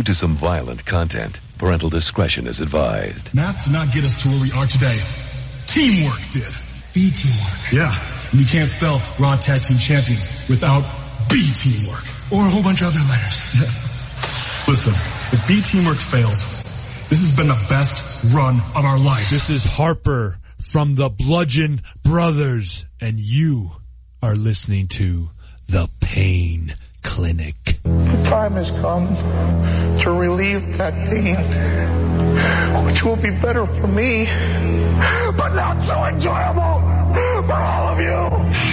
to some violent content, parental discretion is advised. Math did not get us to where we are today. Teamwork did. B teamwork. Yeah. And you can't spell Raw Tag Team Champions without B teamwork. Or a whole bunch of other letters. Listen, if B teamwork fails, this has been the best run of our lives. This is Harper from the Bludgeon Brothers, and you are listening to The Pain Clinic. The time has come to relieve that pain, which will be better for me, but not so enjoyable for all of you.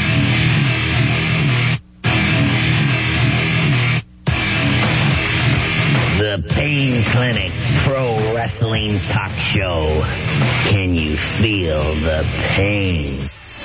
The Pain Clinic Pro Wrestling Talk Show. Can you feel the pain?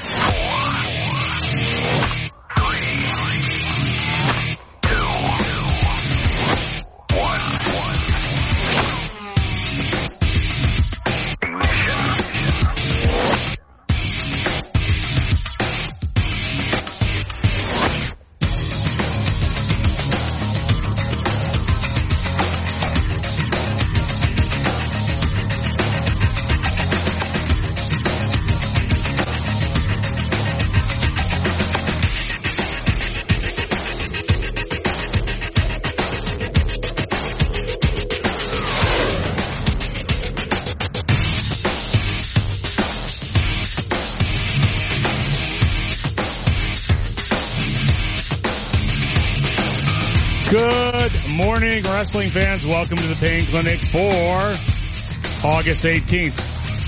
Morning, wrestling fans. Welcome to the Pain Clinic for August 18th.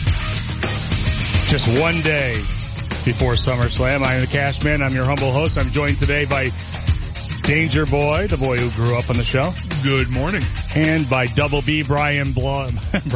Just one day before SummerSlam. I'm the Cashman. I'm your humble host. I'm joined today by Danger Boy, the boy who grew up on the show. Good morning. And by Double B, Brian Blair.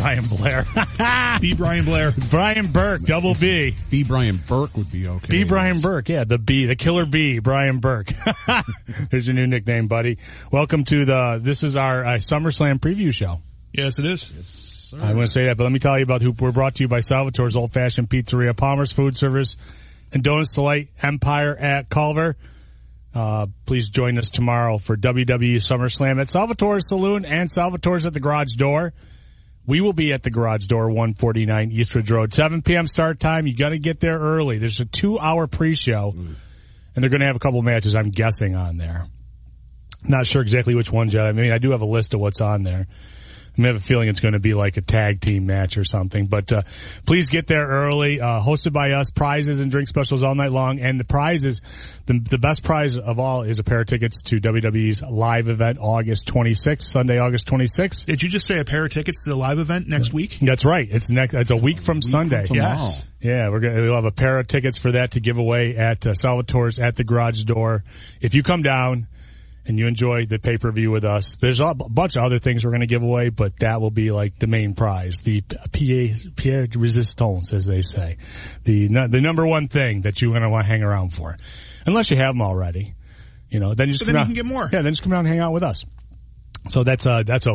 B. Brian Blair. Brian Burke, Double B. B. Brian Burke would be okay. B. Brian Burke, yeah, the Killer B, Brian Burke. There's your new nickname, buddy. Welcome to this is our SummerSlam preview show. Yes, it is. Yes, sir. I want to say that, but let me tell you about who we're brought to you by Salvatore's Old Fashioned Pizzeria, Palmer's Food Service, and Donuts Delight, Empire at Culver. Please join us tomorrow for WWE SummerSlam at Salvatore's Saloon and Salvatore's at the Garage Door. We will be at the Garage Door, 149 Eastridge Road. 7 p.m. start time. You got to get there early. There's a 2-hour pre-show, and they're going to have a couple matches, I'm guessing, on there. Not sure exactly which ones yet. I mean, I do have a list of what's on there. I have a feeling it's going to be like a tag team match or something. But please get there early. Hosted by us, prizes and drink specials all night long. And the prizes, the best prize of all is a pair of tickets to WWE's live event August 26th, Sunday, August 26th. Did you just say a pair of tickets to the live event next week? That's right. It's a week from Sunday. Yes. Yeah, we'll have a pair of tickets for that to give away at Salvatore's at the Garage Door. If you come down and you enjoy the pay-per-view with us, there's a bunch of other things we're going to give away, but that will be like the main prize, the pièce de résistance, as they say. The number one thing that you're going to want to hang around for. Unless you have them already. You know, then you just then you can get more. Yeah, then just come down and hang out with us. So that's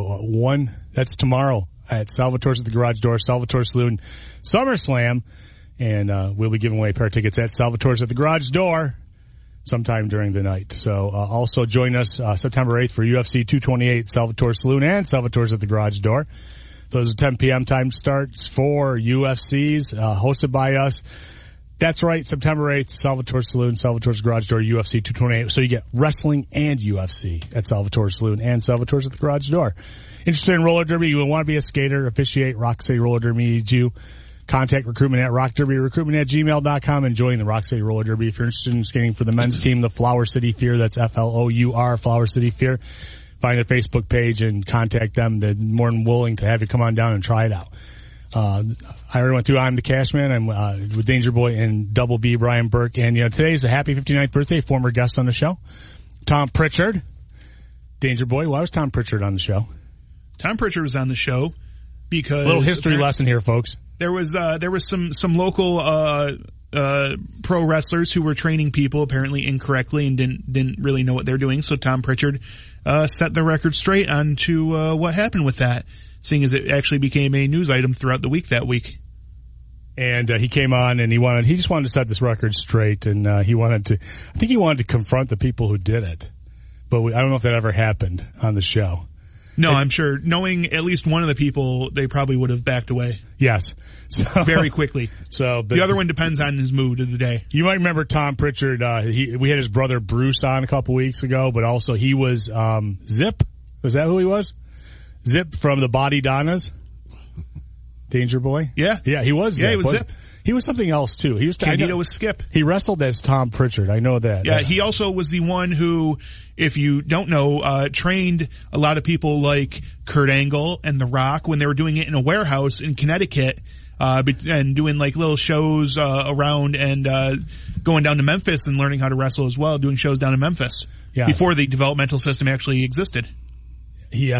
tomorrow at Salvatore's at the Garage Door, Salvatore Saloon, SummerSlam, and we'll be giving away a pair of tickets at Salvatore's at the Garage Door sometime during the night. So also join us September 8th for UFC 228, Salvatore Saloon and Salvatore's at the Garage Door. Those are 10 p.m. time starts for UFCs, hosted by us. That's right, September 8th, Salvatore Saloon, Salvatore's Garage Door, UFC 228. So you get wrestling and UFC at Salvatore Saloon and Salvatore's at the Garage Door. Interested in roller derby? You want to be a skater, officiate, Rock City Roller Derby needs you. Contact recruitment at rockderbyrecruitment@gmail.com and join the Rock City Roller Derby. If you're interested in skating for the men's team, the Flower City Fear, that's FLOUR, Flower City Fear. Find their Facebook page and contact them. They're more than willing to have you come on down and try it out. I already went through I'm the Cashman. I'm with Danger Boy and Double B, Brian Burke. And, today's a happy 59th birthday, former guest on the show, Tom Pritchard. Danger Boy, why was Tom Pritchard on the show? Tom Pritchard was on the show because... Little history lesson here, folks. There was some local pro wrestlers who were training people apparently incorrectly and didn't really know what they're doing. So Tom Pritchard set the record straight on to what happened with that, seeing as it actually became a news item throughout the week that week. And he came on and he just wanted to set this record straight, and he wanted to confront the people who did it. But I don't know if that ever happened on the show. No, I'm sure. Knowing at least one of the people, they probably would have backed away. Yes. So, very quickly. But the other one depends on his mood of the day. You might remember Tom Pritchard. We had his brother Bruce on a couple weeks ago, but also he was Zip. Was that who he was? Zip from the Body Donnas. Danger Boy? Yeah. Yeah, he was Zip. Yeah, he was Zip. He was something else too. He was Candido was Skip. He wrestled as Tom Pritchard. I know that. Yeah, he also was the one who, if you don't know, trained a lot of people like Kurt Angle and The Rock when they were doing it in a warehouse in Connecticut, and doing like little shows around and going down to Memphis and learning how to wrestle as well, doing shows down in Memphis. Yes. Before the developmental system actually existed. Yeah,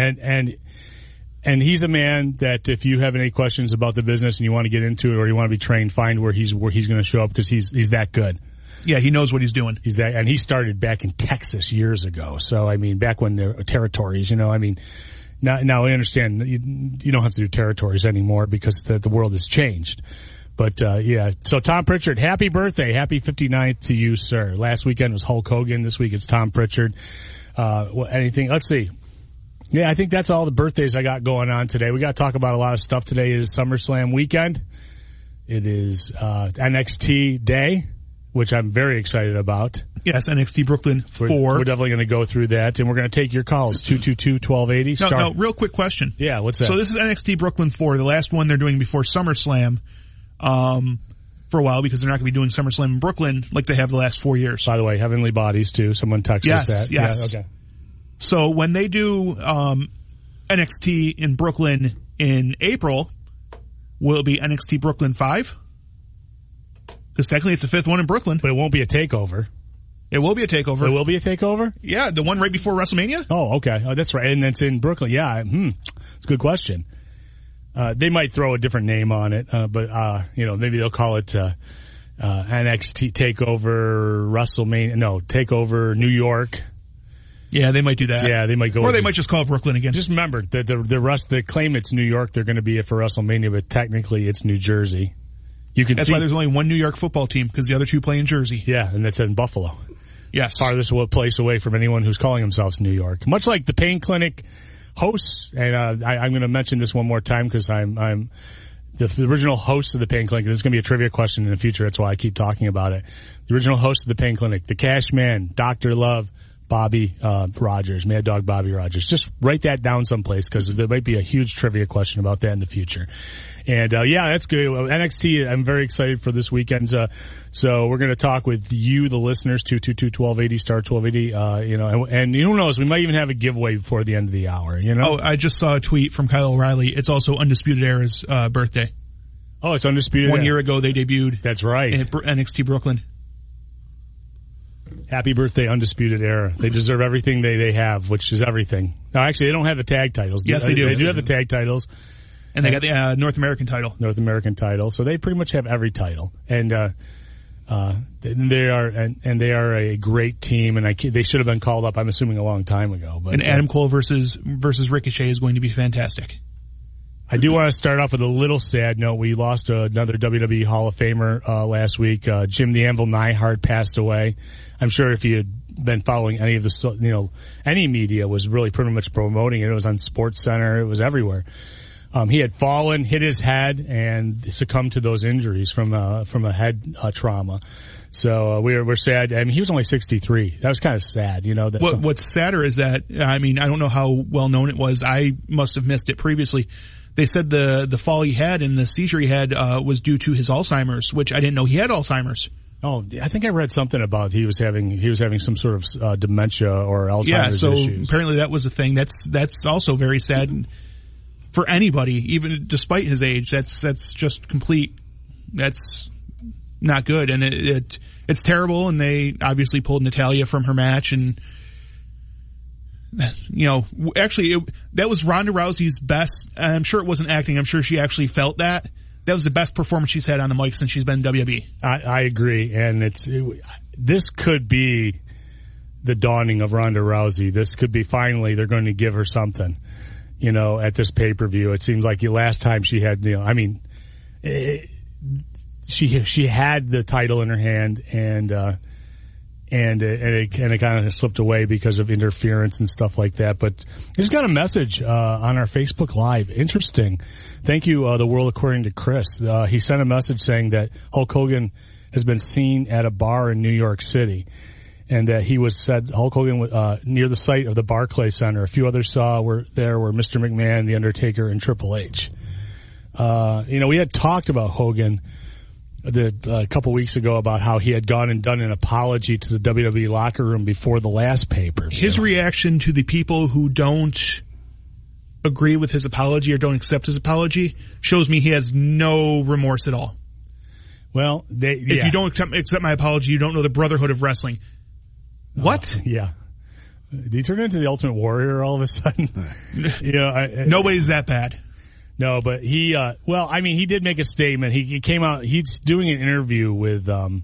and he's a man that if you have any questions about the business and you want to get into it or you want to be trained, find where he's going to show up because he's that good. Yeah, he knows what he's doing. And he started back in Texas years ago. So I mean, back when there were territories, I mean, now I understand you don't have to do territories anymore because the world has changed. But yeah, so Tom Pritchard, happy birthday, happy 59th to you, sir. Last weekend was Hulk Hogan. This week it's Tom Pritchard. Anything? Let's see. Yeah, I think that's all the birthdays I got going on today. We got to talk about a lot of stuff. Today is SummerSlam weekend. It is NXT Day, which I'm very excited about. Yes, NXT Brooklyn 4. We're definitely going to go through that, and we're going to take your calls, 222-1280. No, real quick question. Yeah, what's that? So this is NXT Brooklyn 4, the last one they're doing before SummerSlam for a while because they're not going to be doing SummerSlam in Brooklyn like they have the last 4 years. By the way, Heavenly Bodies, too. Someone texted us that. Yes. Yeah, okay. So when they do NXT in Brooklyn in April, will it be NXT Brooklyn 5? Because technically it's the fifth one in Brooklyn. But it won't be a takeover. It will be a takeover. It will be a takeover? Yeah, the one right before WrestleMania. Oh, okay. Oh, that's right. And it's in Brooklyn. Yeah. It's a good question. They might throw a different name on it, but maybe they'll call it NXT Takeover WrestleMania. No, Takeover New York. Yeah, they might do that. Yeah, they might go. Or they might just call it Brooklyn again. Just remember that the claim it's New York, they're going to be it for WrestleMania, but technically it's New Jersey. That's why there's only one New York football team because the other two play in Jersey. Yeah, and that's in Buffalo. Yes, farthest place away from anyone who's calling themselves New York. Much like the Pain Clinic hosts, and I'm going to mention this one more time because I'm the original host of the Pain Clinic. There's going to be a trivia question in the future. That's why I keep talking about it. The original host of the Pain Clinic, the Cash Man, Dr. Love, Bobby Rogers, Mad Dog Bobby Rogers. Just write that down someplace because there might be a huge trivia question about that in the future. And yeah, that's good. NXT, I'm very excited for this weekend. So we're going to talk with you, the listeners, 222-1280, star 1280. And who knows, we might even have a giveaway before the end of the hour. Oh, I just saw a tweet from Kyle O'Reilly. It's also Undisputed Era's birthday. Oh, it's Undisputed. 1 year ago they debuted. That's right. In NXT Brooklyn. Happy birthday, Undisputed Era. They deserve everything they have, which is everything. No, actually, they don't have the tag titles. Yes, they do. They do have the tag titles. And they got the North American title. North American title. So they pretty much have every title. And they are a great team, and they should have been called up, I'm assuming, a long time ago. But, and Adam Cole versus Ricochet is going to be fantastic. I do want to start off with a little sad note. We lost another WWE Hall of Famer last week. Jim the Anvil Neidhart passed away. I'm sure if you had been following any of the, any media was really pretty much promoting it. It was on SportsCenter. It was everywhere. He had fallen, hit his head, and succumbed to those injuries from a head trauma. So we're sad. I mean, he was only 63. That was kind of sad, What's sadder is that, I don't know how well known it was. I must have missed it previously. They said the fall he had and the seizure he had was due to his Alzheimer's, which I didn't know he had Alzheimer's. Oh, I think I read something about he was having some sort of dementia or Alzheimer's issues. Yeah, so apparently that was a thing. That's also very sad for anybody, even despite his age. That's just complete. That's not good, and it's terrible. And they obviously pulled Natalya from her match, and actually that was Ronda Rousey's best. I'm sure it wasn't acting. I'm sure she actually felt that. That was the best performance she's had on the mic since she's been in WWE. I agree, and this could be the dawning of Ronda Rousey. This could be finally they're going to give her something, at this pay-per-view. It seems like the last time she had, she had the title in her hand, and And it kind of slipped away because of interference and stuff like that. But I just got a message on our Facebook Live. Interesting. Thank you, The World According to Chris. He sent a message saying that Hulk Hogan has been seen at a bar in New York City, and that Hulk Hogan near the site of the Barclays Center. A few others were Mr. McMahon, The Undertaker, and Triple H. We had talked about Hogan a couple weeks ago about how he had gone and done an apology to the WWE locker room before the last pay-per-view. His reaction to the people who don't agree with his apology or don't accept his apology shows me he has no remorse at all. Well, if you don't accept my apology, you don't know the Brotherhood of Wrestling. What? Yeah. Did he turn into the Ultimate Warrior all of a sudden? Nobody's that bad. No, but he did make a statement. He came out, he's doing an interview with,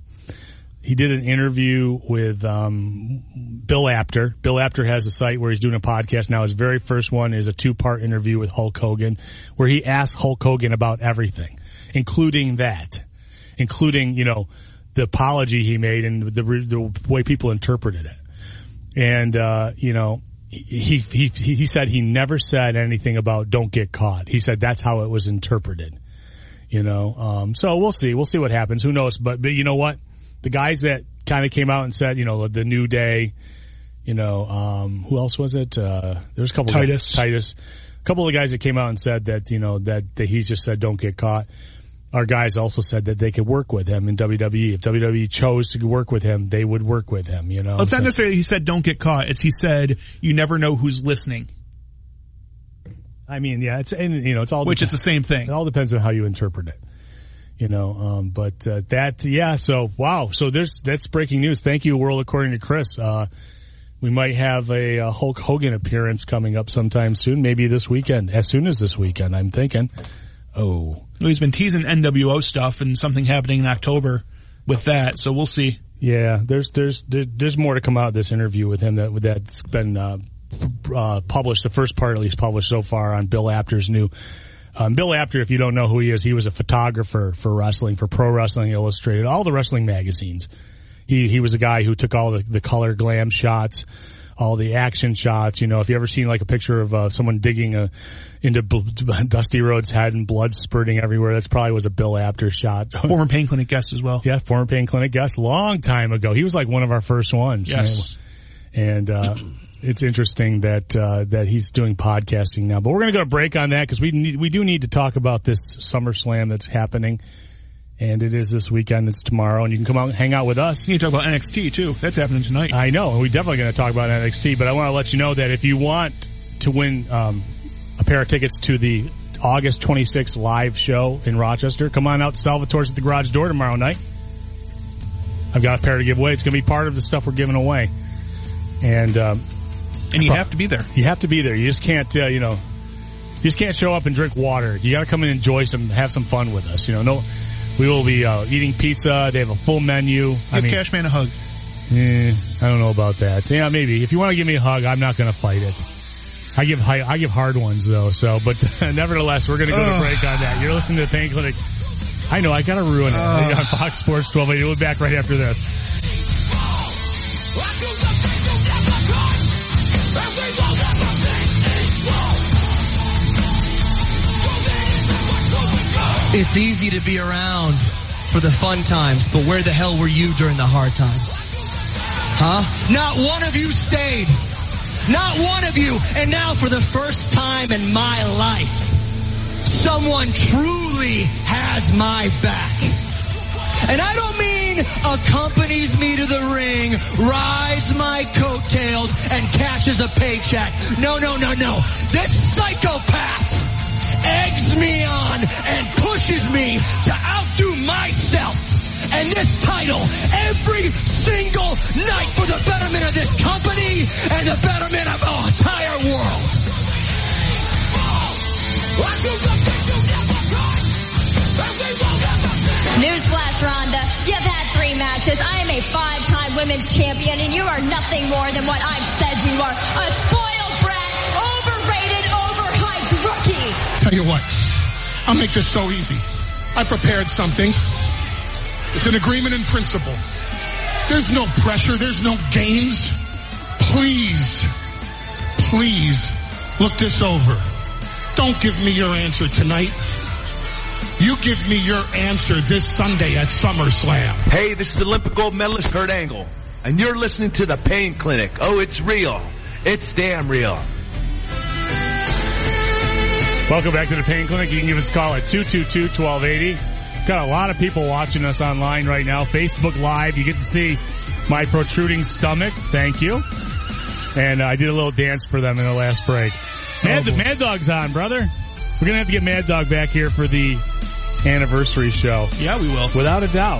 Bill Apter. Bill Apter has a site where he's doing a podcast now. His very first one is a 2-part interview with Hulk Hogan, where he asks Hulk Hogan about everything, including the apology he made and the way people interpreted it. And, he said he never said anything about don't get caught. He said that's how it was interpreted, so we'll see what happens. Who knows? But you know what? The guys that kind of came out and said, the New Day, who else was it? There's a couple Titus, a couple of guys that came out and said that, that he just said don't get caught. Our guys also said that they could work with him in WWE. If WWE chose to work with him, they would work with him, Well, it's not necessarily he said don't get caught. It's he said you never know who's listening. I mean, yeah, it's all... Which is the same thing. It all depends on how you interpret it. So, wow. So that's breaking news. Thank you, World According to Chris. We might have a Hulk Hogan appearance coming up sometime soon, maybe this weekend, as soon as this weekend, I'm thinking. Oh. Well, he's been teasing NWO stuff and something happening in October with that, so we'll see. Yeah, there's more to come out of this interview with him that's been published. The first part at least published so far on Bill Apter's new. Bill Apter, if you don't know who he is, he was a photographer for wrestling, for Pro Wrestling Illustrated, all the wrestling magazines. He was a guy who took all the color glam shots, all the action shots. If you ever seen like a picture of someone digging into Dusty Rhodes' head and blood spurting everywhere, that's probably was a Bill Apter shot. Former Pain Clinic guest as well. Yeah, former Pain Clinic guest, long time ago. He was like one of our first ones. Yes. And it's interesting that he's doing podcasting now. But we're going to go to break on that because we do need to talk about this SummerSlam that's happening. And it is this weekend. It's tomorrow. And you can come out and hang out with us. You need to talk about NXT, too. That's happening tonight. I know. And we're definitely going to talk about NXT. But I want to let you know that if you want to win a pair of tickets to the August 26th live show in Rochester, come on out to Salvatore's at the Garage Door tomorrow night. I've got a pair to give away. It's going to be part of the stuff we're giving away. And you have to be there. You have to be there. You just can't, you just can't show up and drink water. You got to come and have some fun with us. We will be eating pizza. They have a full menu. Give Cashman a hug. I don't know about that. Yeah, maybe. If you want to give me a hug, I'm not going to fight it. I give hard ones though. So, but nevertheless, we're going to go to break on that. You're listening to Pain Clinic. I know I got to ruin it. On Fox Sports 12. We'll be back right after this. It's easy to be around for the fun times, but where the hell were you during the hard times? Huh? Not one of you stayed. Not one of you. And now for the first time in my life, someone truly has my back. And I don't mean accompanies me to the ring, rides my coattails, and cashes a paycheck. No. This psychopath eggs me on and pushes me to outdo myself and this title every single night for the betterment of this company and the betterment of the entire world. Newsflash, Rhonda, you've had 3 matches. I am a 5-time women's champion, and you are nothing more than what I've said you are. A spoiled brat, overrated, overhyped rookie. Tell you what, I'll make this so easy. I prepared something. It's an agreement in principle. There's no pressure. There's no games. Please look this over. Don't give me your answer tonight. You give me your answer this Sunday at SummerSlam. Hey, this is Olympic gold medalist Kurt Angle, and you're listening to the Pain Clinic. Oh, it's real. It's damn real. Welcome back to the Pain Clinic. You can give us a call at 222-1280. Got a lot of people watching us online right now. Facebook Live. You get to see my protruding stomach. Thank you. And I did a little dance for them in the last break. Mad Dog's on, brother. We're going to have to get Mad Dog back here for the anniversary show. Yeah, we will. Without a doubt.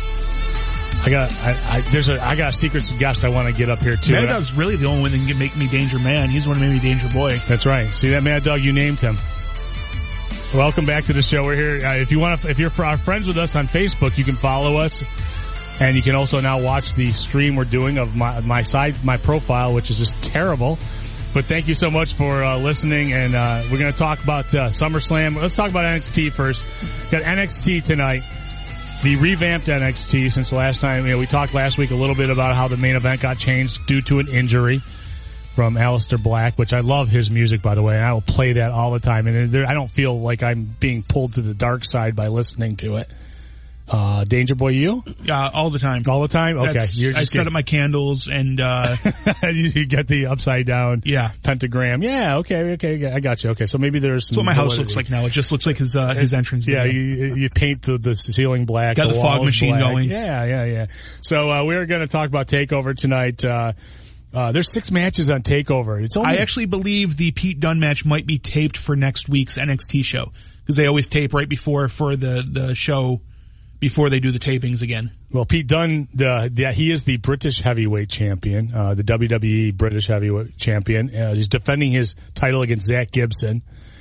I got a secret guest I want to get up here too. Mad Dog's really the only one that can make me Danger Man. He's the one who made me Danger Boy. That's right. See that Mad Dog? You named him. Welcome back to the show. We're here. If you're friends with us on Facebook, you can follow us. And you can also now watch the stream we're doing of my profile, which is just terrible. But thank you so much for listening, and we're going to talk about SummerSlam. Let's talk about NXT first. Got NXT tonight, the revamped NXT since last time. We talked last week a little bit about how the main event got changed due to an injury from Aleister Black, which I love his music, by the way, and I will play that all the time. And I don't feel like I'm being pulled to the dark side by listening to it. Danger Boy, you? All the time. All the time? Okay. I set up my candles and, you get the upside down. Yeah. Pentagram. Yeah. Okay. I got you. Okay. So maybe there's some. That's what my house looks like now. It just looks like his entrance. Yeah. You paint the ceiling black. Got the fog machine black. going. Yeah. So, we're going to talk about TakeOver tonight. There's 6 matches on TakeOver. I actually believe the Pete Dunne match might be taped for next week's NXT show because they always tape right before for the show. Before they do the tapings again. Well, Pete Dunne, he is the British Heavyweight Champion, the WWE British Heavyweight Champion. He's defending his title against Zach Gibson.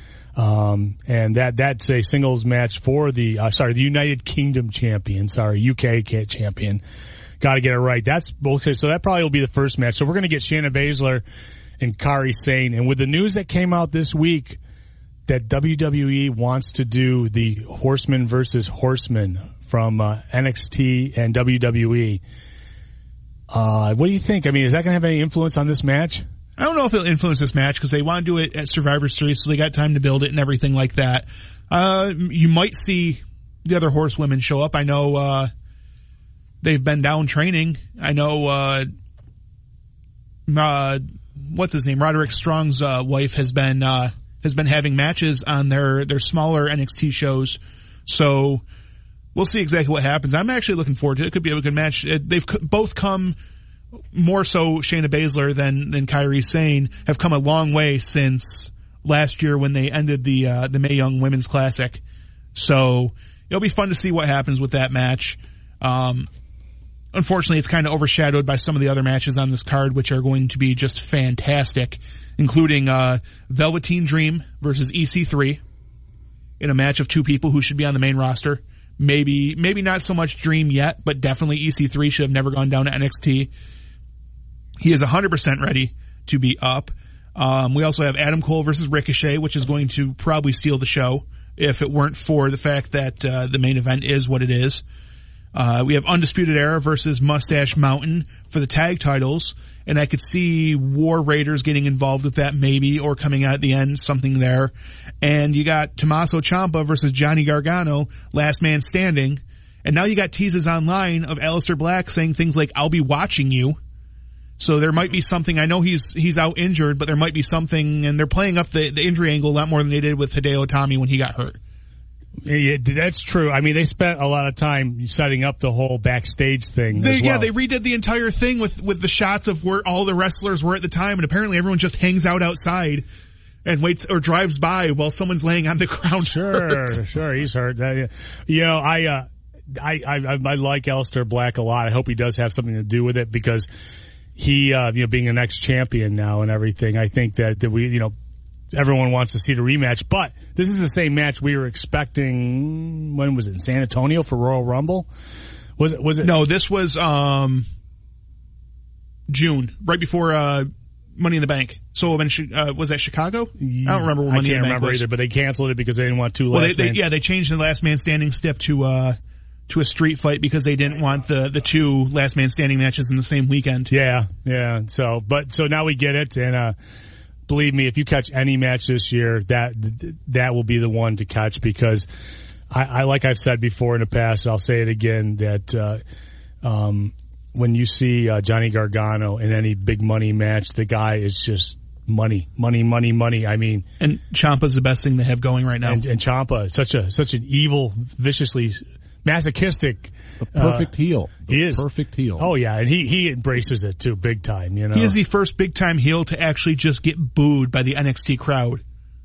And that's a singles match for the United Kingdom Champion. UK Champion. Got to get it right. So that probably will be the first match. So we're going to get Shayna Baszler and Kairi Sane. And with the news that came out this week that WWE wants to do the Horseman versus Horseman from NXT and WWE. What do you think? I mean, is that going to have any influence on this match? I don't know if it'll influence this match because they want to do it at Survivor Series, so they got time to build it and everything like that. You might see the other horsewomen show up. I know they've been down training. I know what's his name? Roderick Strong's wife has been having matches on their smaller NXT shows. So we'll see exactly what happens. I'm actually looking forward to it. It could be a good match. They've both come, more so Shayna Baszler than Kairi Sane, have come a long way since last year when they ended the Mae Young Women's Classic. So it'll be fun to see what happens with that match. Unfortunately, it's kind of overshadowed by some of the other matches on this card, which are going to be just fantastic, including Velveteen Dream versus EC3 in a match of 2 people who should be on the main roster. Maybe not so much Dream yet, but definitely EC3 should have never gone down to NXT. He is 100% ready to be up. We also have Adam Cole versus Ricochet, which is going to probably steal the show if it weren't for the fact that the main event is what it is. We have Undisputed Era versus Mustache Mountain for the tag titles, and I could see War Raiders getting involved with that maybe, or coming out at the end, something there. And you got Tommaso Ciampa versus Johnny Gargano, last man standing. And now you got teases online of Aleister Black saying things like, "I'll be watching you." So there might be something. I know he's out injured, but there might be something, and they're playing up the injury angle a lot more than they did with Hideo Itami when he got hurt. Yeah, that's true. I mean, they spent a lot of time setting up the whole backstage thing as well. Yeah, they redid the entire thing with the shots of where all the wrestlers were at the time, and apparently everyone just hangs out outside and waits or drives by while someone's laying on the ground. Sure, he's hurt. You know, I like Aleister Black a lot. I hope he does have something to do with it because he, being the next champion now and everything, I think that we, everyone wants to see the rematch, but this is the same match we were expecting. When was it? In San Antonio for Royal Rumble? Was it? No, this was, June, right before, Money in the Bank. So was that Chicago? I don't remember what Money in the Bank was. Either, but they canceled it because they didn't want 2 last man. They changed the last man standing step to a street fight because they didn't want the two last man standing matches in the same weekend. Yeah. So now we get it, and believe me, if you catch any match this year, that will be the one to catch, because I like I've said before in the past, I'll say it again, that when you see Johnny Gargano in any big money match, the guy is just money. I mean, and Ciampa's the best thing they have going right now. And Ciampa, such an evil, viciously masochistic, the perfect heel. He is perfect heel. Oh yeah, and he embraces it too, big time. You know, he is the first big time heel to actually just get booed by the NXT crowd.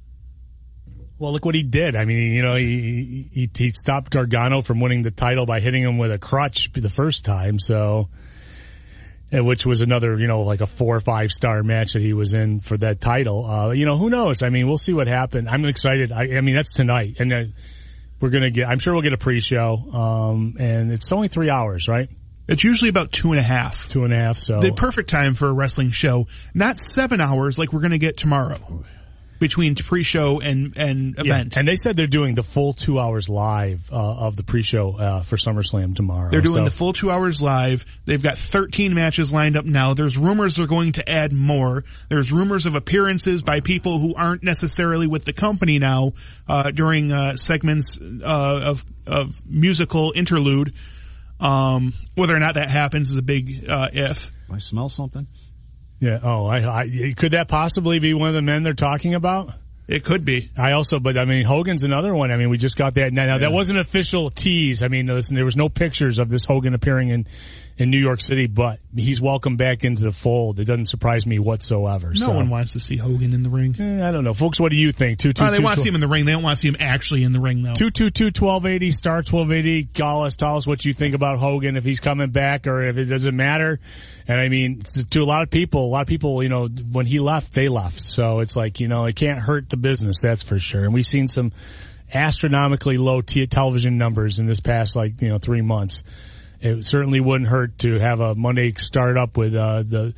Well, look what he did. I mean, you know, he stopped Gargano from winning the title by hitting him with a crutch the first time, so, which was another, you know, like a 4 or 5 star match that he was in for that title. You know, who knows? I mean, we'll see what happens. I'm excited. I mean, that's tonight, and I'm sure we'll get a pre-show, and it's only 3 hours, right? It's usually about 2.5. 2.5, so. The perfect time for a wrestling show. Not 7 hours like we're gonna get tomorrow. Between pre-show and event. Yeah. And they said they're doing the full 2 hours live, of the pre-show, for SummerSlam tomorrow. They're doing the full 2 hours live. They've got 13 matches lined up now. There's rumors they're going to add more. There's rumors of appearances by people who aren't necessarily with the company now, during, segments, of musical interlude. Whether or not that happens is a big, if. I smell something. Yeah. Oh, could that possibly be one of the men they're talking about? It could be. But I mean, Hogan's another one. I mean, we just got that. Now that wasn't an official tease. I mean, listen, there was no pictures of this Hogan appearing in New York City, but he's welcome back into the fold. It doesn't surprise me whatsoever. No one wants to see Hogan in the ring. I don't know. Folks, what do you think? They want to see him in the ring. They don't want to see him actually in the ring, though. 222-1280, star 1280. Tell us what you think about Hogan, if he's coming back or if it doesn't matter. And I mean, to a lot of people, you know, when he left, they left. So it's like, you know, it can't hurt the business, that's for sure. And we've seen some astronomically low television numbers in this past, 3 months. It certainly wouldn't hurt to have a Monday start up with the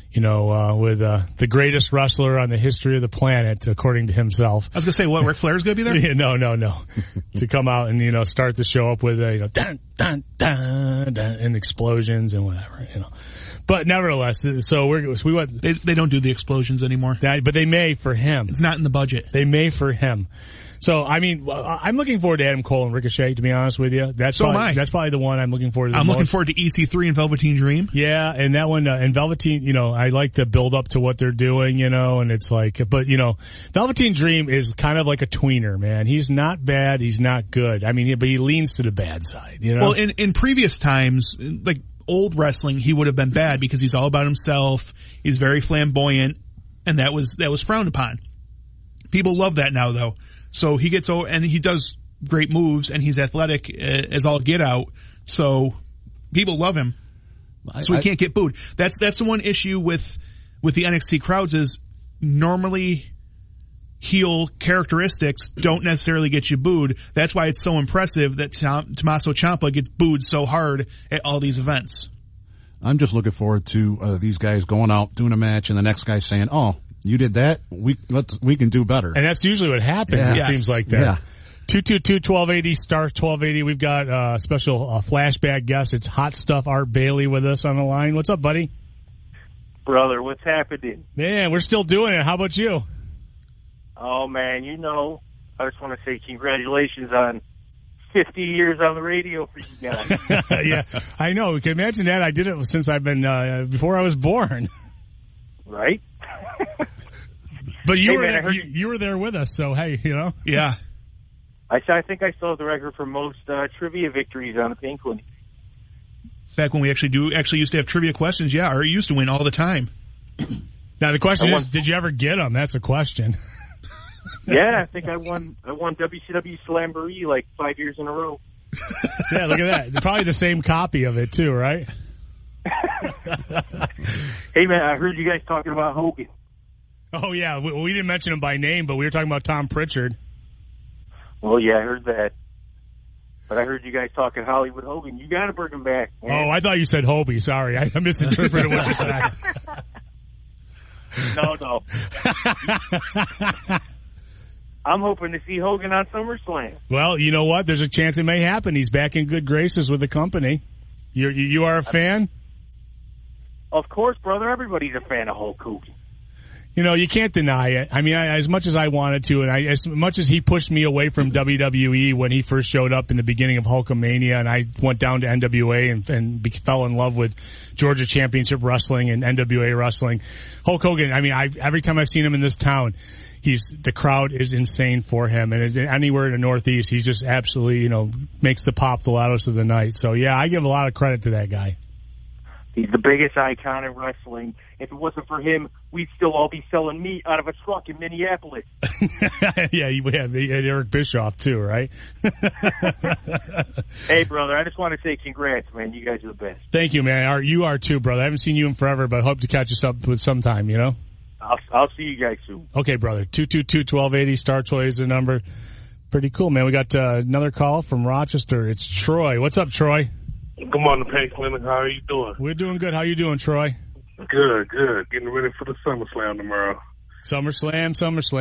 greatest wrestler on the history of the planet, according to himself. I was gonna say, what, Ric Flair's gonna be there? Yeah, no. To come out and, you know, start the show up with dun dun dun dun and explosions and whatever, you know. But nevertheless, so we went. They don't do the explosions anymore. But they may for him. It's not in the budget. They may for him. So, I mean, I'm looking forward to Adam Cole and Ricochet, to be honest with you. That's probably the one I'm looking forward to the most. I'm looking forward to EC3 and Velveteen Dream. Yeah, and that one, and Velveteen, you know, I like the build up to what they're doing, you know, and it's like, but, you know, Velveteen Dream is kind of like a tweener, man. He's not bad, he's not good. I mean, but he leans to the bad side, you know? Well, in previous times, like old wrestling, he would have been bad because he's all about himself, he's very flamboyant, and that was frowned upon. People love that now, though. So he gets over, and he does great moves, and he's athletic as all get out. So people love him. So he can't get booed. That's the one issue with the NXT crowds is normally heel characteristics don't necessarily get you booed. That's why it's so impressive that Tommaso Ciampa gets booed so hard at all these events. I'm just looking forward to these guys going out, doing a match, and the next guy saying, "Oh, you did that? We can do better." And that's usually what happens. Yeah. It seems like that. Yeah. 222-1280, star 1280. We've got a special flashback guest. It's Hot Stuff Art Bailey with us on the line. What's up, buddy? Brother, what's happening? Man, we're still doing it. How about you? Oh, man, you know, I just want to say congratulations on 50 years on the radio for you guys. Yeah, I know. You can imagine that. I did it since I've been, before I was born. Right? But you were there with us, so hey, you know. Yeah. I think I still have the record for most trivia victories on the Pain Clinic. Back when we actually used to have trivia questions, yeah, or used to win all the time. Now the question is, did you ever get them? That's a question. Yeah, I think I won WCW Slamboree like 5 years in a row. Yeah, look at that. Probably the same copy of it too, right? Hey man, I heard you guys talking about Hogan. Oh yeah, we didn't mention him by name, but we were talking about Tom Pritchard. Well, yeah, I heard that. But I heard you guys talking Hollywood Hogan. You got to bring him back, man. Oh, I thought you said Hobie. Sorry, I misinterpreted what you said. No. I'm hoping to see Hogan on SummerSlam. Well, you know what? There's a chance it may happen. He's back in good graces with the company. You are a fan? Of course, brother. Everybody's a fan of Hulk Hogan. You know, you can't deny it. I mean, as much as I wanted to, and as much as he pushed me away from WWE when he first showed up in the beginning of Hulkamania, and I went down to NWA and fell in love with Georgia Championship Wrestling and NWA Wrestling. Hulk Hogan, I mean, every time I've seen him in this town, the crowd is insane for him. And anywhere in the Northeast, he's just absolutely, makes the pop the loudest of the night. So, yeah, I give a lot of credit to that guy. He's the biggest icon in wrestling. If it wasn't for him, we'd still all be selling meat out of a truck in Minneapolis. Yeah, you had Eric Bischoff too, right? Hey, brother, I just want to say congrats, man. You guys are the best. Thank you, man. You are too, brother. I haven't seen you in forever, but hope to catch us up with sometime, I'll see you guys soon. Okay, brother. 222-1280, Star Toy is the number. Pretty cool, man. We got another call from Rochester. It's Troy. What's up, Troy? Good morning, Pain Clinic. How are you doing? We're doing good. How you doing, Troy? Good. Getting ready for the SummerSlam tomorrow. SummerSlam.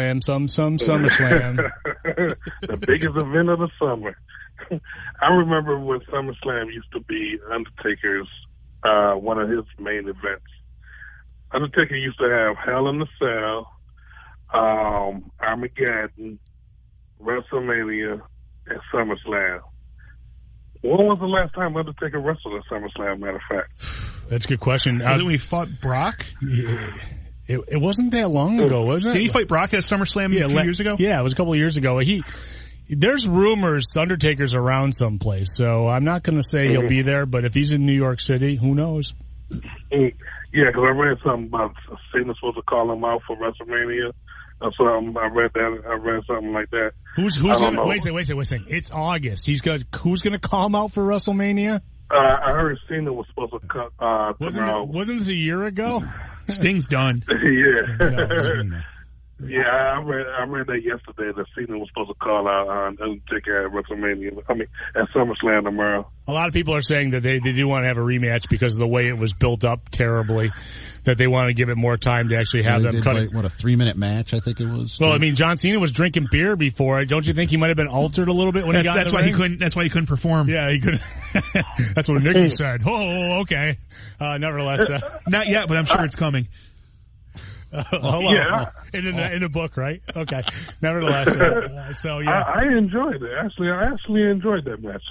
The biggest event of the summer. I remember when SummerSlam used to be Undertaker's, one of his main events. Undertaker used to have Hell in the Cell, Armageddon, WrestleMania, and SummerSlam. When was the last time Undertaker wrestled at SummerSlam, matter of fact? That's a good question. Wasn't we fought Brock? It wasn't that long ago, was it? Did he fight Brock at SummerSlam a few years ago? Yeah, it was a couple of years ago. There's rumors Undertaker's around someplace, so I'm not going to say he'll be there, but if he's in New York City, who knows? Yeah, because I read something about Cena's supposed to call him out for WrestleMania. So I read that. I read something like that. Who's gonna wait a second? It's August. Who's gonna call him out for WrestleMania? I heard Cena was supposed to cut tomorrow. Wasn't this a year ago? Sting's done. Yeah. Yeah, I read that yesterday that Cena was supposed to call out Undertaker at WrestleMania. At SummerSlam tomorrow. A lot of people are saying that they do want to have a rematch because of the way it was built up terribly. That they want to give it more time to actually have them cut it. What, a 3-minute match? I think it was. Well, I mean, John Cena was drinking beer before. Don't you think he might have been altered a little bit when he got? That's why he couldn't. That's why he couldn't perform. Yeah, he couldn't. That's what Nikki said. Oh, okay. Nevertheless, not yet, but I'm sure it's coming. Hello. Yeah. In the book, right? Okay. Nevertheless, so yeah. I enjoyed it. Actually, I enjoyed that match.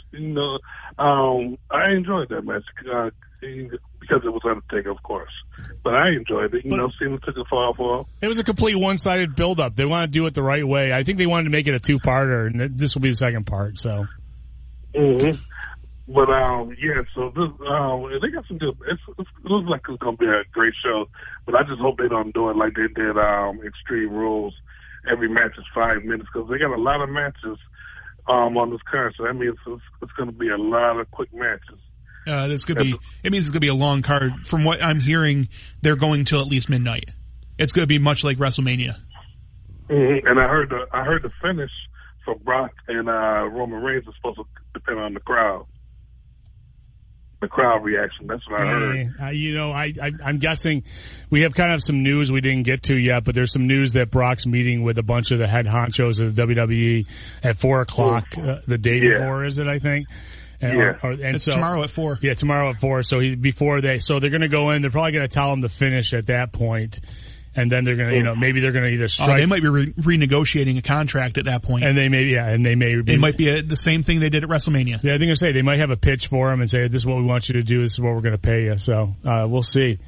I enjoyed that match because it was Undertaker, of course. But I enjoyed it. Cena took a fall for him. It was a complete one-sided build-up. They want to do it the right way. I think they wanted to make it a two-parter, and this will be the second part. So. Mm-hmm. But so this, they got some good. It looks like it's gonna be a great show. But I just hope they don't do it like they did Extreme Rules. Every match is 5 minutes because they got a lot of matches on this card. So that means it's gonna be a lot of quick matches. It means it's gonna be a long card. From what I'm hearing, they're going till at least midnight. It's gonna be much like WrestleMania. Mm-hmm. And I heard the finish for Brock and Roman Reigns is supposed to depend on the crowd. The crowd reaction. That's what I heard. I'm guessing we have kind of some news we didn't get to yet, but there's some news that Brock's meeting with a bunch of the head honchos of the WWE at 4:00 the day before, is it? I think. It's tomorrow at 4. Yeah, tomorrow at 4. So they're going to go in. They're probably going to tell him to finish at that point. And then they're going to, maybe they're going to either strike. They might be renegotiating a contract at that point. And they may, It might be the same thing they did at WrestleMania. Yeah, I think they might have a pitch for him and say, this is what we want you to do. This is what we're going to pay you. So, we'll see.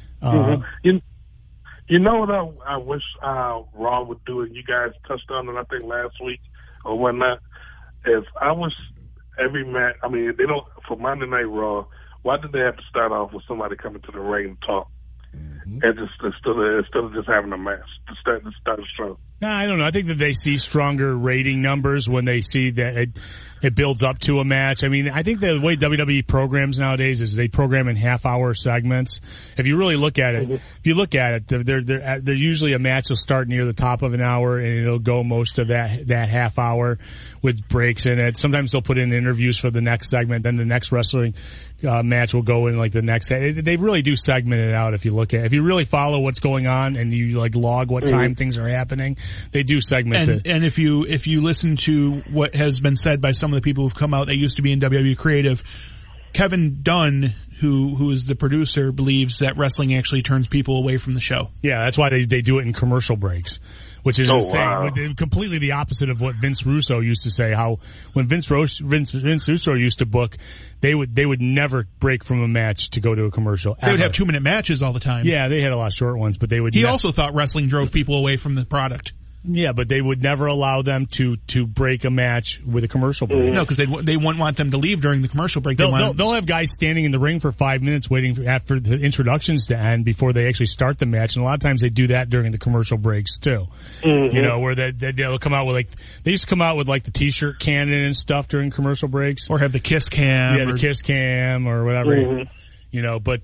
You know what I wish, Raw would do, and you guys touched on it, I think last week or whatnot, is I wish every match, they don't, for Monday Night Raw, why did they have to start off with somebody coming to the ring and talk? And just instead of just having a match to start the show. I don't know. I think that they see stronger rating numbers when they see that it builds up to a match. I think the way WWE programs nowadays is they program in half-hour segments. If you really look at it, they're usually a match will start near the top of an hour and it'll go most of that half hour with breaks in it. Sometimes they'll put in interviews for the next segment, then the next wrestling match will go in like the next. They really do segment it out if you really follow what's going on and you log what time things are happening. they do segment it. And if you listen to what has been said by some of the people who've come out that used to be in WWE Creative, Kevin Dunn, who is the producer, believes that wrestling actually turns people away from the show. Yeah, that's why they do it in commercial breaks, which is insane. Wow. Completely the opposite of what Vince Russo used to say. How when Vince Russo used to book, they would never break from a match to go to a commercial. They would have 2-minute matches all the time. Yeah, they had a lot of short ones, but they would. He also thought wrestling drove people away from the product. Yeah, but they would never allow them to break a match with a commercial break. No, because they wouldn't want them to leave during the commercial break. They'll have guys standing in the ring for 5 minutes waiting for the introductions to end before they actually start the match. And a lot of times they do that during the commercial breaks too. Mm-hmm. You know, where they'll come out with they used to come out with the t-shirt cannon and stuff during commercial breaks. Or have the kiss cam. Yeah, the kiss cam or whatever. Mm-hmm. You know, but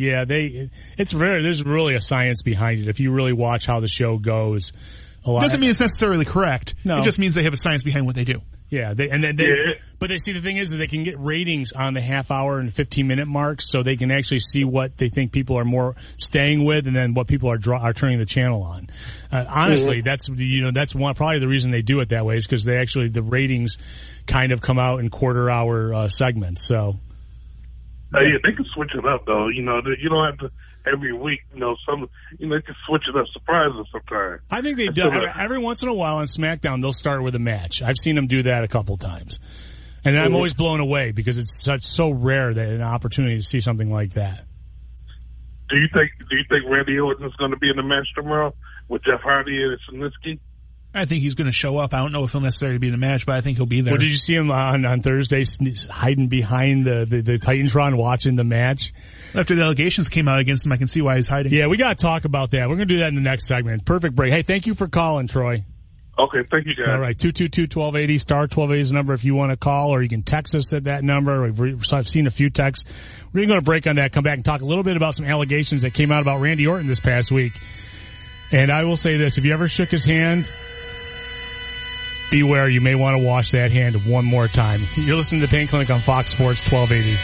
there's really a science behind it. If you really watch how the show goes. Doesn't mean it's necessarily correct. No. It just means they have a science behind what they do. Yeah, but they see the thing is that they can get ratings on the half hour and 15-minute marks, so they can actually see what they think people are more staying with, and then what people are turning the channel on. Honestly, that's probably the reason they do it that way is because the ratings kind of come out in quarter-hour segments. So, yeah, they can switch it up though. You know, you don't have to. Every week, they can switch it up, surprise us sometimes. I think they do. Every once in a while on SmackDown, they'll start with a match. I've seen them do that a couple times. And I'm always blown away because it's so rare that an opportunity to see something like that. Do you think Randy Orton is going to be in the match tomorrow with Jeff Hardy and Sinitsky? I think he's going to show up. I don't know if he'll necessarily be in the match, but I think he'll be there. Well, did you see him on Thursday hiding behind the Titantron watching the match? After the allegations came out against him, I can see why he's hiding. Yeah, we got to talk about that. We're going to do that in the next segment. Perfect break. Hey, thank you for calling, Troy. Okay, thank you, guys. All right, 222-1280, star 1280 is the number if you want to call, or you can text us at that number. I've seen a few texts. We're going to go to break on that, come back and talk a little bit about some allegations that came out about Randy Orton this past week. And I will say this, if you ever shook his hand, beware, you may want to wash that hand one more time. You're listening to Pain Clinic on Fox Sports 1280.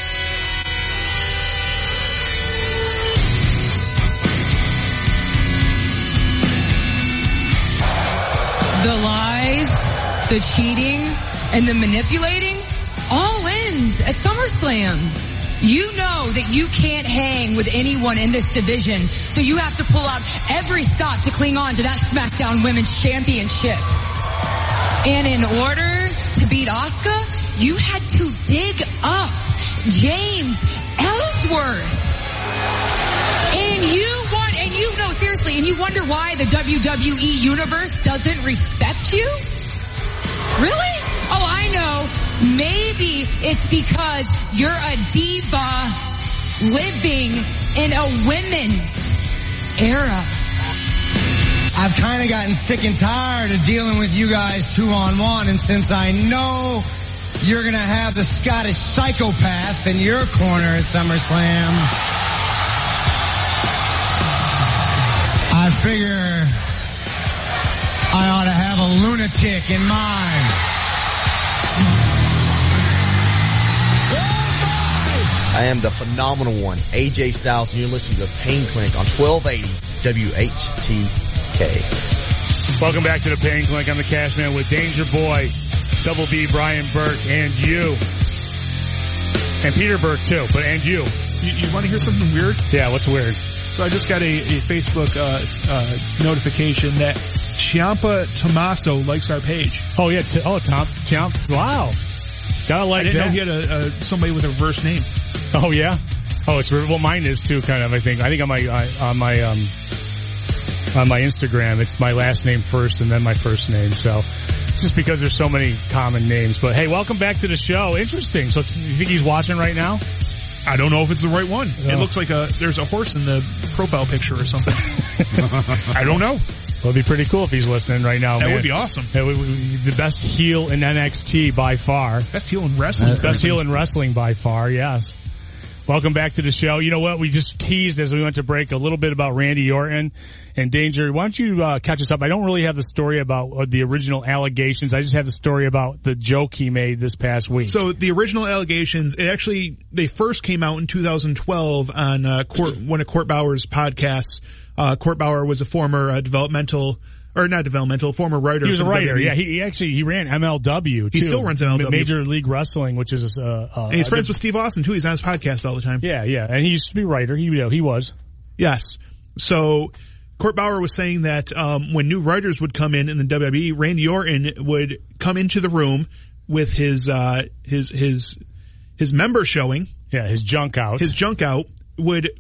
The lies, the cheating, and the manipulating all ends at SummerSlam. You know that you can't hang with anyone in this division, so you have to pull out every stop to cling on to that SmackDown Women's Championship. And in order to beat Asuka, you had to dig up James Ellsworth. And you wonder why the WWE Universe doesn't respect you? Really? Oh, I know. Maybe it's because you're a diva living in a women's era. I've kind of gotten sick and tired of dealing with you guys 2-on-1, and since I know you're going to have the Scottish psychopath in your corner at SummerSlam, I figure I ought to have a lunatic in mind. I am the phenomenal one, AJ Styles, and you're listening to the Pain Clinic on 1280 WHTK. Welcome back to the Pain Clinic. I'm the Cash Man with Danger Boy, Double B, Brian Burke, and you. And Peter Burke, too, and you. You want to hear something weird? Yeah, what's weird? So I just got a Facebook notification that Ciampa Tommaso likes our page. Oh, yeah. Ciampa. Wow. Gotta like that. I didn't know he had somebody with a reverse name. Oh, yeah? Oh, it's well, mine is too, kind of, I think. I think on my Instagram, it's my last name first and then my first name. So it's just because there's so many common names. But hey, welcome back to the show. Interesting. So you think he's watching right now? I don't know if it's the right one. Oh. It looks like there's a horse in the profile picture or something. I don't know. Well, it'd be pretty cool if he's listening right now. That would be awesome. The best heel in NXT by far. Best heel in wrestling. Best heel in wrestling by far, yes. Welcome back to the show. You know what? We just teased as we went to break a little bit about Randy Orton and Danger. Why don't you catch us up? I don't really have the story about the original allegations. I just have the story about the joke he made this past week. So the original allegations, they first came out in 2012 on one of Court Bauer's podcasts. Court Bauer was a former or not developmental, former writer. He was a for writer. WWE. Yeah, he ran MLW. Too. He still runs MLW, Major League Wrestling, which is and he's friends with Steve Austin too. He's on his podcast all the time. Yeah, and he used to be a writer. He was. Yes. So Court Bauer was saying that when new writers would come in the WWE, Randy Orton would come into the room with his member showing. Yeah, his junk out. Would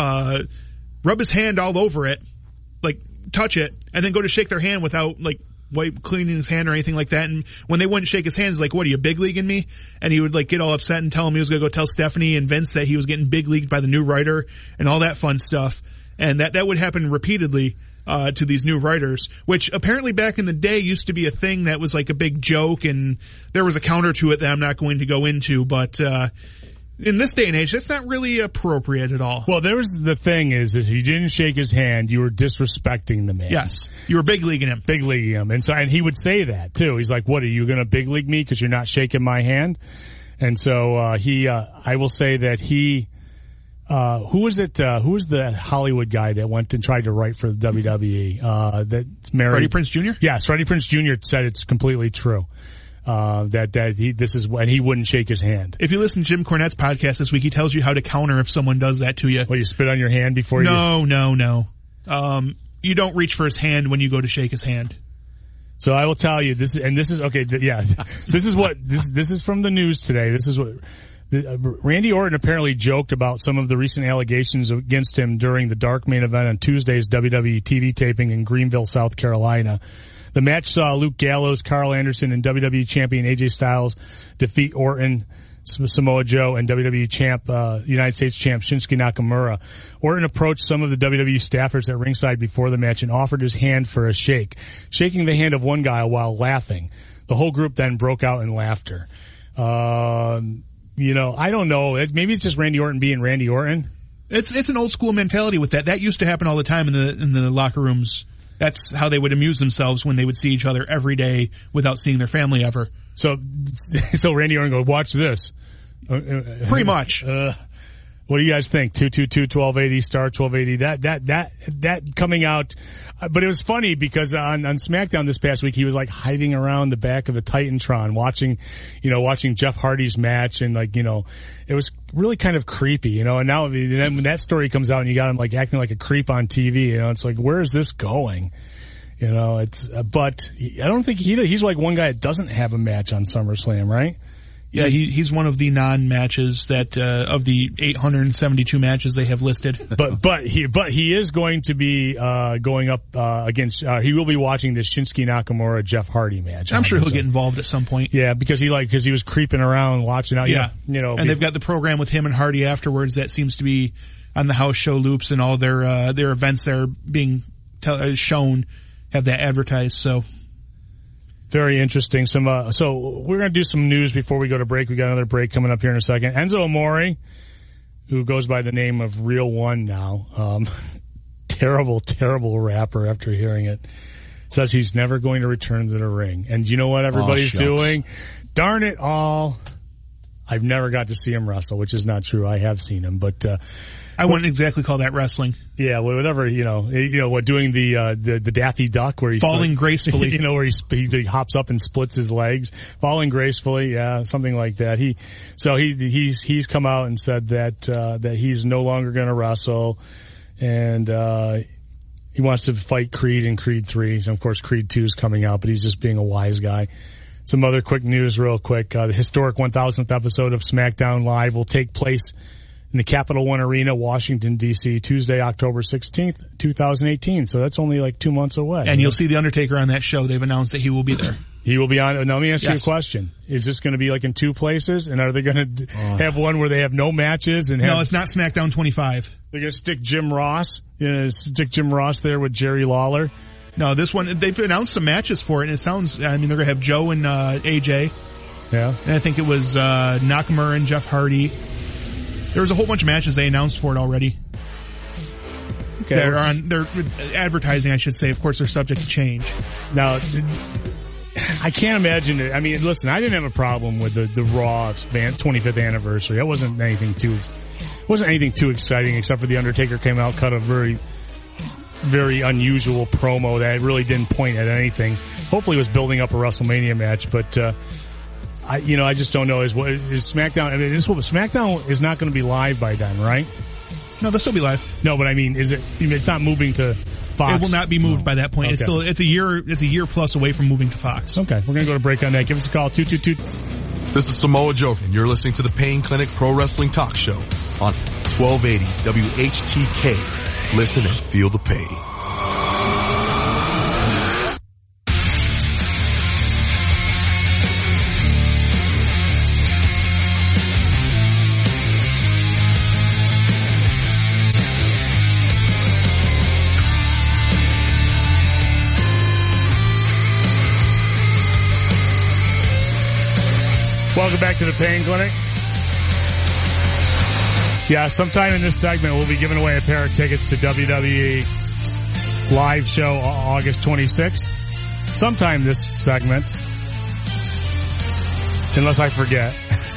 rub his hand all over it, like touch it, and then go to shake their hand without like cleaning his hand or anything like that. And when they wouldn't shake his hand, he's like, "What are you, big leaguing me?" And he would like get all upset and tell him he was going to go tell Stephanie and Vince that he was getting big leagued by the new writer and all that fun stuff. And that would happen repeatedly to these new writers, which apparently back in the day used to be a thing that was like a big joke, and there was a counter to it that I'm not going to go into, but in this day and age, that's not really appropriate at all. Well, the thing is if you didn't shake his hand, you were disrespecting the man. Yes. You were big leaguing him. And he would say that too. He's like, what, are you going to big league me because you're not shaking my hand? And so, I will say that who was the Hollywood guy that went and tried to write for the WWE? That's married. Freddie Prinze Jr.? Yes, Freddie Prinze Jr. said it's completely true. This is when he wouldn't shake his hand. If you listen to Jim Cornette's podcast this week, he tells you how to counter if someone does that to you. Well, you spit on your hand before you... No. You don't reach for his hand when you go to shake his hand. So I will tell you this is okay. Yeah, this is from the news today. This is what Randy Orton apparently joked about some of the recent allegations against him during the dark main event on Tuesday's WWE TV taping in Greenville, South Carolina. The match saw Luke Gallows, Carl Anderson, and WWE champion AJ Styles defeat Orton, Samoa Joe, and WWE champ, United States champ Shinsuke Nakamura. Orton approached some of the WWE staffers at ringside before the match and offered his hand for a shake, shaking the hand of one guy while laughing. The whole group then broke out in laughter. I don't know. Maybe it's just Randy Orton being Randy Orton. It's an old school mentality with that. That used to happen all the time in the locker rooms. That's how they would amuse themselves when they would see each other every day without seeing their family ever. So Randy Orton goes, watch this. Pretty much. What do you guys think? 222-1280, star 1280. That coming out. But it was funny because on SmackDown this past week, he was like hiding around the back of the Titantron watching Jeff Hardy's match. And it was really kind of creepy, and now then when that story comes out and you got him like acting like a creep on TV, it's like, where is this going? But I don't think he's like one guy that doesn't have a match on SummerSlam, right? Yeah, he's one of the non-matches that of the 872 matches they have listed. But he is going to be going up against. He will be watching this Shinsuke Nakamura Jeff Hardy match. I'm sure he'll get involved at some point. Yeah, because he was creeping around watching out. Yeah, and they've got the program with him and Hardy afterwards that seems to be on the house show loops, and all their events that are being shown have that advertised. So. Very interesting. So we're going to do some news before we go to break. We got another break coming up here in a second. Enzo Amore, who goes by the name of Real One now, terrible rapper after hearing it, says he's never going to return to the ring. And you know what everybody's doing? Darn it all. I've never got to see him wrestle, which is not true. I have seen him, but I wouldn't exactly call that wrestling. Yeah, whatever, doing the Daffy Duck where he's falling gracefully, where he hops up and splits his legs, falling gracefully, yeah, something like that. He's come out and said that he's no longer going to wrestle, and he wants to fight Creed in Creed 3. And of course, Creed 2 is coming out, but he's just being a wise guy. Some other quick news real quick. The historic 1000th episode of SmackDown Live will take place in the Capital One Arena, Washington, D.C., Tuesday, October 16th, 2018. So that's only like 2 months away. And you'll see The Undertaker on that show. They've announced that he will be there. He will be on. Now, let me ask you a question. Is this going to be like in two places? And are they going to have one where they have no matches? No, it's not SmackDown 25. They're going to stick Jim Ross there with Jerry Lawler. No, this one, they've announced some matches for it, and it sounds, they're going to have Joe and AJ. Yeah. And I think it was Nakamura and Jeff Hardy. There was a whole bunch of matches they announced for it already. Okay. They're advertising, I should say. Of course, they're subject to change. Now, I can't imagine it. I mean, listen, I didn't have a problem with the Raw 25th anniversary. It wasn't anything too exciting, except for The Undertaker came out, cut a very very unusual promo that really didn't point at anything. Hopefully it was building up a WrestleMania match, but I just don't know. Is SmackDown? I mean, SmackDown is not going to be live by then, right? No, they'll still be live. No, but I mean, it's not moving to Fox? It will not be moved by that point. Okay. It's a year plus away from moving to Fox. Okay, we're going to go to break on that. Give us a call, 222. This is Samoa Joe, and you're listening to the Pain Clinic Pro Wrestling Talk Show on 1280 WHTK. Listen and feel the pain. Welcome back to the Pain Clinic. Yeah, sometime in this segment, we'll be giving away a pair of tickets to WWE's live show August 26th. Sometime this segment. Unless I forget.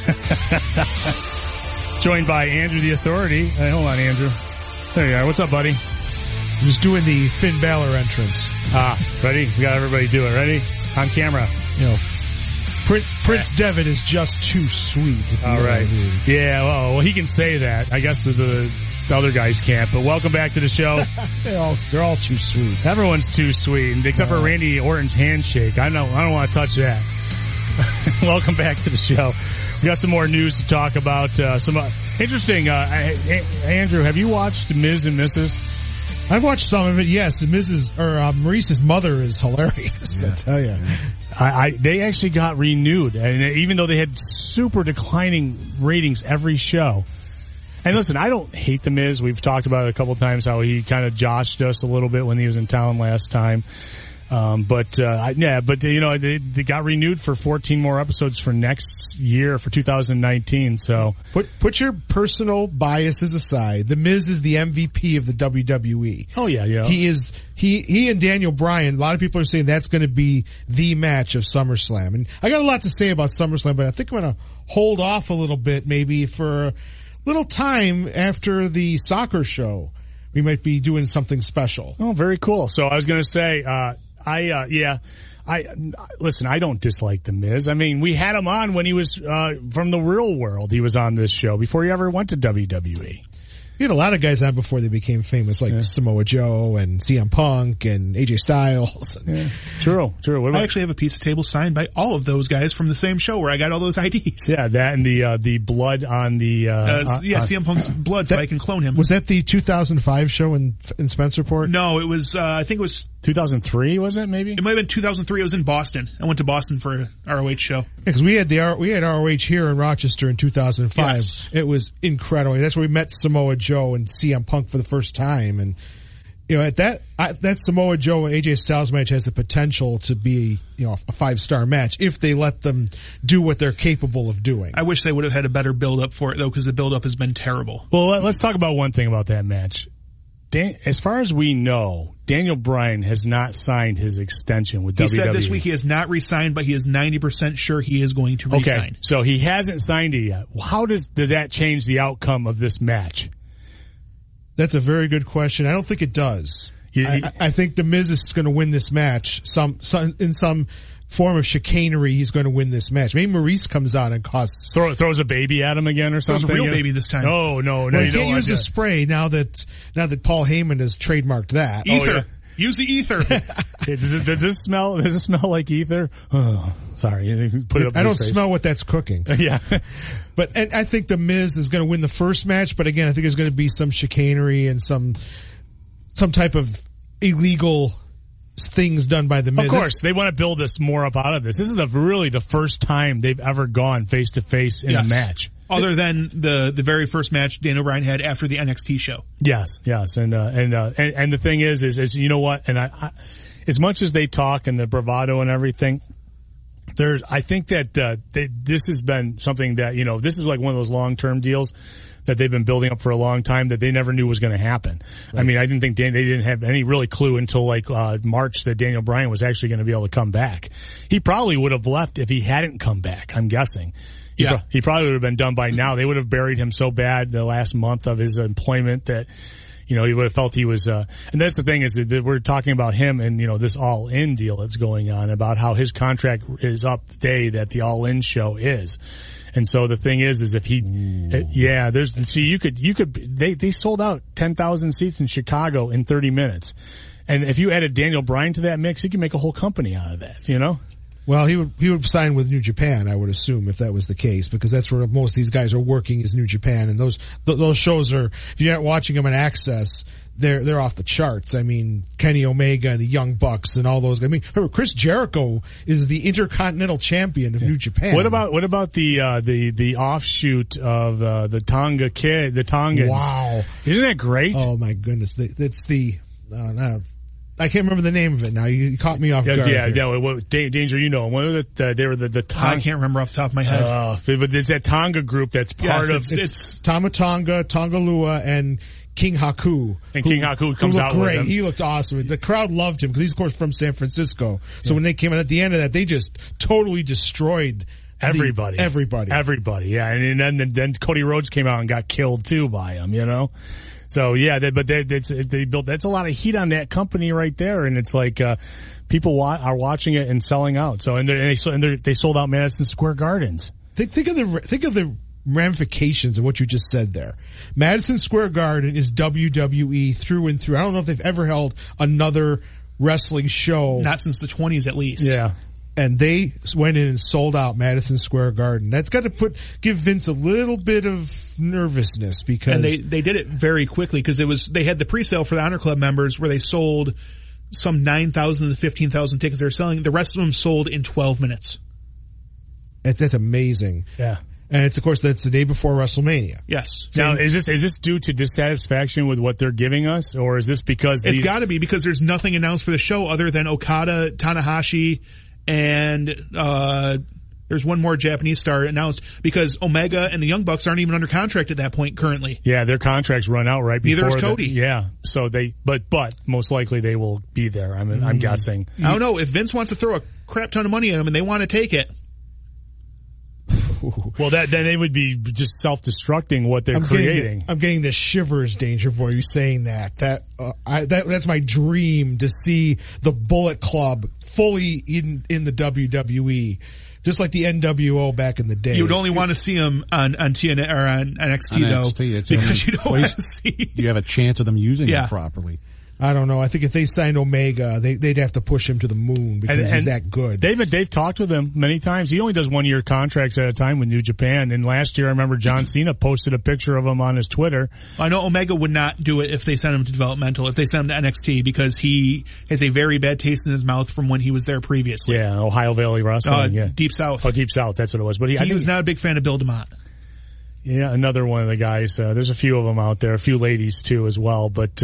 Joined by Andrew the Authority. Hey, hold on, Andrew. There you are. What's up, buddy? I'm just doing the Finn Balor entrance. Ready? We got everybody do it. Ready? On camera. Prince Devitt is just too sweet. All right. Yeah, well, he can say that. I guess the other guys can't. But welcome back to the show. They're all too sweet. Everyone's too sweet, except for Randy Orton's handshake. I don't want to touch that. Welcome back to the show. We got some more news to talk about. Some interesting. Andrew, have you watched Ms. and Mrs.? I've watched some of it. Yes, Maurice's mother is hilarious. Yeah. I tell you. They actually got renewed, and even though they had super declining ratings every show. And listen, I don't hate The Miz. We've talked about it a couple of times how he kind of joshed us a little bit when he was in town last time. But they got renewed for 14 more episodes for next year, for 2019. So put your personal biases aside. The Miz is the MVP of the WWE. Oh yeah. He and Daniel Bryan. A lot of people are saying that's going to be the match of SummerSlam. And I got a lot to say about SummerSlam, but I think I'm going to hold off a little bit, maybe for a little time after the soccer show. We might be doing something special. Oh, very cool. So I was going to say, listen, I don't dislike The Miz. I mean, we had him on when he was from the real world. He was on this show before he ever went to WWE. We had a lot of guys on before they became famous, like Samoa Joe and CM Punk and AJ Styles. Yeah. True. What about I actually have a piece of table signed by all of those guys from the same show where I got all those IDs. Yeah, that and the blood on the CM Punk's blood, so I can clone him. Was that the 2005 show in Spencerport? No, it was. I think it was 2003. Was it maybe? It might have been 2003. It was in Boston. I went to Boston for an ROH show. Because we had ROH here in Rochester in 2005. Yes. It was incredible. That's where we met Samoa Joe and CM Punk for the first time. And at that Samoa Joe and AJ Styles match has the potential to be a 5-star match if they let them do what they're capable of doing. I wish they would have had a better build up for it though, because the build up has been terrible. Well, let's talk about one thing about that match. As far as we know, Daniel Bryan has not signed his extension with WWE. He said this week he has not re-signed, but he is 90% sure he is going to re-sign. Okay, so he hasn't signed it yet. How does that change the outcome of this match? That's a very good question. I don't think it does. I think The Miz is going to win this match. In some form of chicanery, he's going to win this match. Maybe Maurice comes out and throws a baby at him again or something. Throws a real baby this time. No. Well, you can't use the spray now that Paul Heyman has trademarked that. Ether. Oh, yeah. Use the ether. Does this smell like ether? Oh, sorry. Put it up. I don't smell what that's cooking. Yeah. And I think The Miz is going to win the first match, but again, I think there's going to be some chicanery and some type of illegal things done by The Miz. Of course, they want to build this more up out of this. This is really the first time they've ever gone face to face in a match. Other than the very first match Daniel Bryan had after the NXT show. Yes, and the thing is you know what? And I as much as they talk and the bravado and everything, I think that this has been something that this is like one of those long-term deals that they've been building up for a long time that they never knew was going to happen. Right. I mean, I didn't think they didn't have any really clue until like March that Daniel Bryan was actually going to be able to come back. He probably would have left if he hadn't come back, I'm guessing. He probably would have been done by now. They would have buried him so bad the last month of his employment that You know, he would have felt he was, and that's the thing is that we're talking about him and, you know, this All In deal that's going on about how his contract is up the day that the All In show is. And so the thing is if he, they sold out 10,000 seats in Chicago in 30 minutes. And if you added Daniel Bryan to that mix, you could make a whole company out of that, you know? Well, he would sign with New Japan, I would assume, if that was the case, because that's where most of these guys are working is New Japan, and those shows are, if you're not watching them on Access, they're off the charts. I mean, Kenny Omega and the Young Bucks and all those. I mean, remember, Chris Jericho is the Intercontinental Champion of New Japan. What about the offshoot of the Tonga Kid, the Tongans? Wow, isn't that great? Oh my goodness, it's the. I can't remember the name of it now. You caught me off guard. Danger, you know. They were the Tonga. I can't remember off the top of my head. But it's that Tonga group that's part of. It's Tama Tonga, Tongalua, and King Haku. And King Haku comes out great. with him. He looked awesome. The crowd loved him because he's, of course, from San Francisco. So when they came out at the end of that, they just totally destroyed everybody. Yeah. And then Cody Rhodes came out and got killed too by him, you know? So yeah, they built, that's a lot of heat on that company right there. And it's like, people are watching it and selling out. So, they sold out Madison Square Gardens. Think of the ramifications of what you just said there. Madison Square Garden is WWE through and through. I don't know if they've ever held another wrestling show. Not since the 20s, at least. Yeah. And they went in and sold out Madison Square Garden. That's got to give Vince a little bit of nervousness because. And they did it very quickly because they had the pre-sale for the Honor Club members where they sold some 9,000 to 15,000 tickets they're selling. The rest of them sold in 12 minutes. That's amazing. Yeah. And it's, of course, that's the day before WrestleMania. Yes. Now, is this due to dissatisfaction with what they're giving us, or is this because it's got to be because there's nothing announced for the show other than Okada, Tanahashi, and there's one more Japanese star announced because Omega and the Young Bucks aren't even under contract at that point currently. Yeah, their contracts run out right before. Neither is Cody. Yeah, so but most likely they will be there. I'm guessing. I don't know if Vince wants to throw a crap ton of money at them and they want to take it. Well, then they would be just self-destructing what they're creating. I'm getting the shivers, Danger Boy. You saying that? That's my dream to see the Bullet Club fully in the WWE, just like the NWO back in the day. You would only want to see them on TNA or on NXT though, because you don't want to see. You have a chance of them using it properly. I don't know. I think if they signed Omega, they'd have to push him to the moon because he's that good. They've talked with him many times. He only does 1-year contracts at a time with New Japan. And last year, I remember John Cena posted a picture of him on his Twitter. I know Omega would not do it if they sent him to developmental, if they sent him to NXT, because he has a very bad taste in his mouth from when he was there previously. Yeah, Ohio Valley Wrestling. Deep South. Oh, Deep South. That's what it was. But he was not a big fan of Bill DeMott. Yeah, another one of the guys. There's a few of them out there, a few ladies too as well. But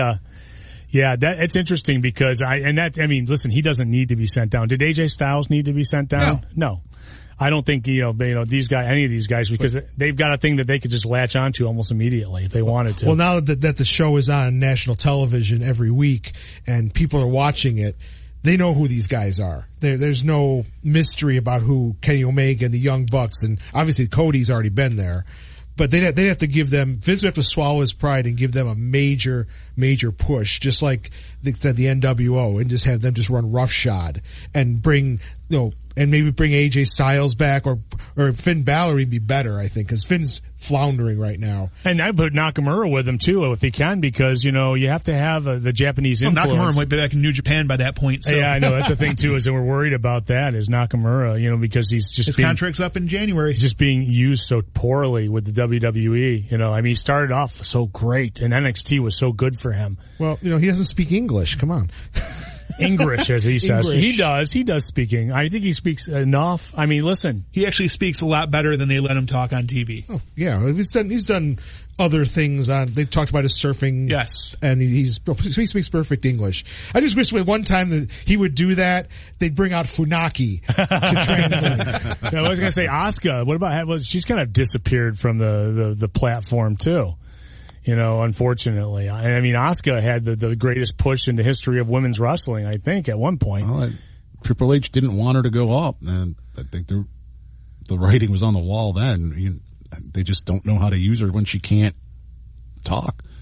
yeah, it's interesting because listen, he doesn't need to be sent down. Did AJ Styles need to be sent down? No. I don't think, any of these guys, because they've got a thing that they could just latch onto almost immediately if they wanted to. Well, now that the show is on national television every week and people are watching it, they know who these guys are. There's no mystery about who Kenny Omega and the Young Bucks, and obviously Cody's already been there. But they'd have to give them, Vince would have to swallow his pride and give them a major push, just like they said the NWO, and just have them just run roughshod and bring, and maybe bring AJ Styles back or Finn Balor would be better, I think, because Finn's floundering right now. And I put Nakamura with him too, if he can, because, you have to have the Japanese influence. Nakamura might be back in New Japan by that point. So. Yeah, I know. That's the thing too, is that we're worried about that, is Nakamura, because he's just his contract's up in January. He's just being used so poorly with the WWE. He started off so great, and NXT was so good for him. Well, he doesn't speak English. Come on. English, as he says. English. He does speaking. I think he speaks enough. I mean, listen. He actually speaks a lot better than they let him talk on TV. Oh, yeah. He's done other things they talked about his surfing. Yes. And he speaks perfect English. I just wish one time that he would do that, they'd bring out Funaki to translate. I was going to say Asuka. What about, she's kind of disappeared from the platform too. Unfortunately. I mean, Asuka had the greatest push in the history of women's wrestling, I think, at one point. Well, Triple H didn't want her to go up, and I think the writing was on the wall then. They just don't know how to use her when she can't talk.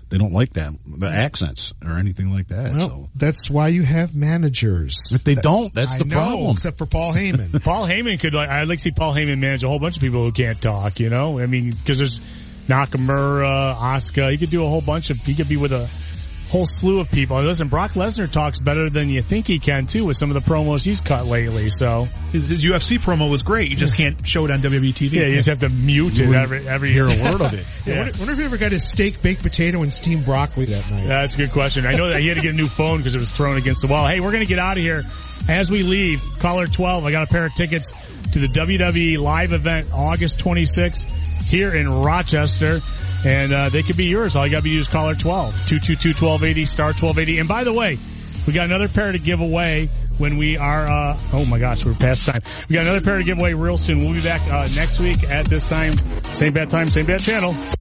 They don't like that, the accents or anything like that. Well, so that's why you have managers. If they don't, that's I the know, problem. Except for Paul Heyman. Paul Heyman could, I'd like to see Paul Heyman manage a whole bunch of people who can't talk, you know? I mean, because there's Nakamura, Asuka. He could do a whole bunch of, he could be with a whole slew of people. And listen, Brock Lesnar talks better than you think he can too with some of the promos he's cut lately. So his UFC promo was great. You just can't show it on WWE TV. Yeah, you just have to mute it every hear a word of it. Yeah. Wonder if he ever got his steak, baked potato, and steamed broccoli that night. That's a good question. I know that he had to get a new phone because it was thrown against the wall. Hey, we're going to get out of here. As we leave, caller 12, I got a pair of tickets to the WWE live event August 26th here in Rochester. And they could be yours. All you got to do is caller 12, 222-1280, star 1280. And by the way, we got another pair to give away when we are, oh my gosh, we're past time. We got another pair to give away real soon. We'll be back next week at this time. Same bad time, same bad channel.